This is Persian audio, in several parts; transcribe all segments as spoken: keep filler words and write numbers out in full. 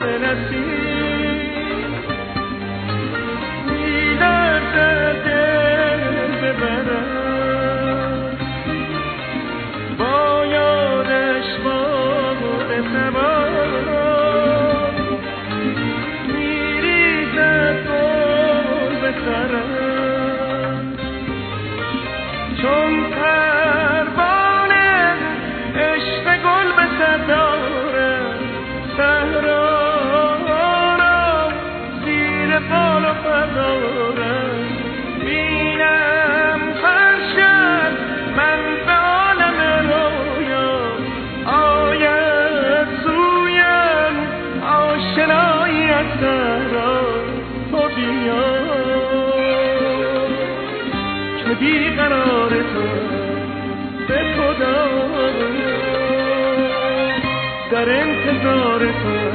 چون پروانه عشق گل به سر دارم، صحرا را زیر بال و پر دارم. بینم فرشت من به عالم رویا، آید سویم آشنایی از صحرا. تو بیا که بیقرار تو به خدا در انتظار تو.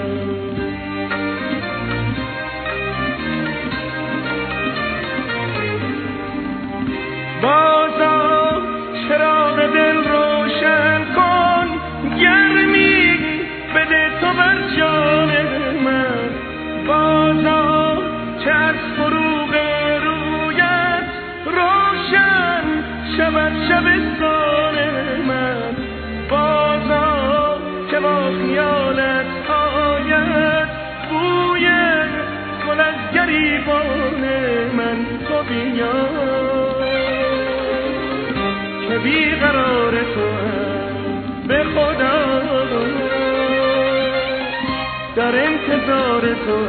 بازا چراغ دل روشن کن، گرمی بده تو بر جان من. بازا چه از فروغ رویت روشن شود شبستان من. بازا که با خیالت آید بوی گل از گریبان من. تو بیا که بیقرار تو به خدا در انتظار تو.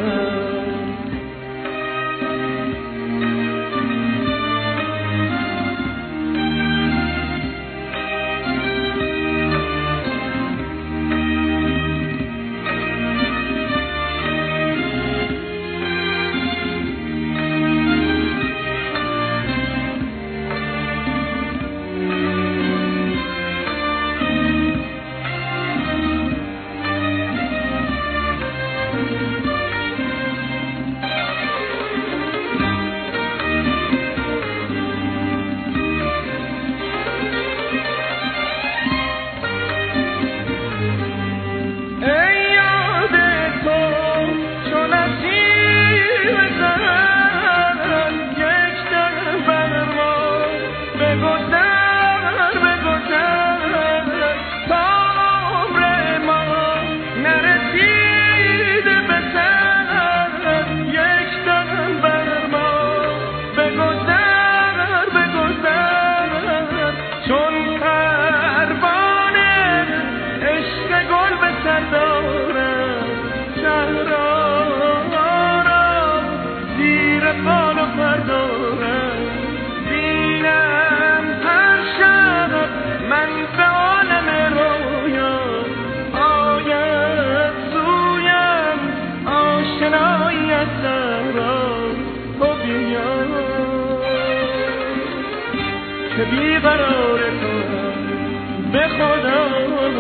که بیقرار تو به خدا